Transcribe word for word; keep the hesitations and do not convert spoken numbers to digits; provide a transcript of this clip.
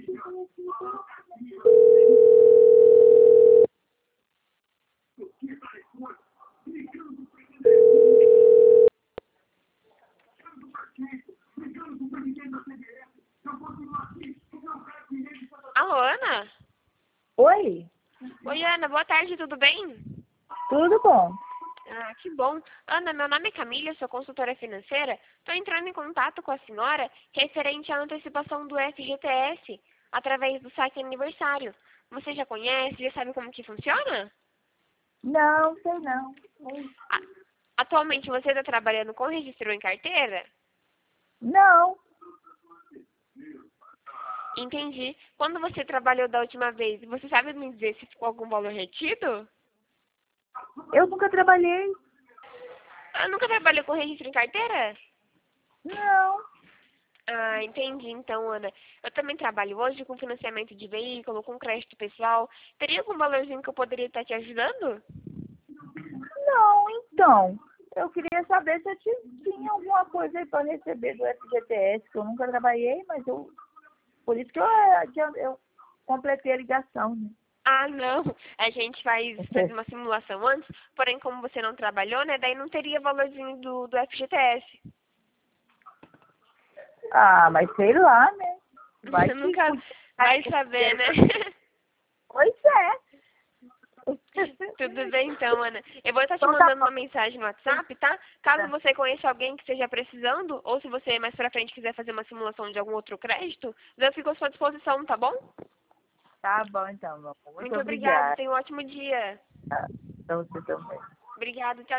Alô, Ana? Oi, Oi, Ana, boa tarde, tudo bem? tudo bom? Ah, que bom. Ana, meu nome é Camila, eu sou consultora financeira. Estou entrando em contato com a senhora referente à antecipação do F G T S através do saque aniversário. Você já conhece, já sabe como que funciona? Não, sei não. A- Atualmente você está trabalhando com registro em carteira? Não, Entendi. Quando você trabalhou da última vez, você sabe me dizer se ficou algum valor retido? eu nunca trabalhei. Ah, nunca trabalhou com registro em carteira? Não. Ah, entendi. Então, Ana, eu também trabalho hoje com financiamento de veículo, com crédito pessoal. Teria algum valorzinho que eu poderia estar te ajudando? Não, então. Eu queria saber se eu ti- tinha alguma coisa aí para receber do F G T S, que eu nunca trabalhei, mas eu. Por isso que eu, eu, eu completei a ligação, né? Ah, não. A gente faz fazer uma simulação antes, porém, como você não trabalhou, né? Daí não teria valorzinho do, do F G T S. Ah, mas sei lá, né? Vai Você que. nunca vai saber, né? Pois é. Tudo bem então, Ana. Eu vou estar te Então tá mandando bom. uma mensagem no WhatsApp, tá? Caso você conheça alguém que esteja precisando, ou se você mais pra frente quiser fazer uma simulação de algum outro crédito, eu fico à sua disposição, tá bom? Tá bom, então, meu amor. Muito Muito obrigada. obrigada. Tenha um ótimo dia. Pra você também. Obrigada. Tchau.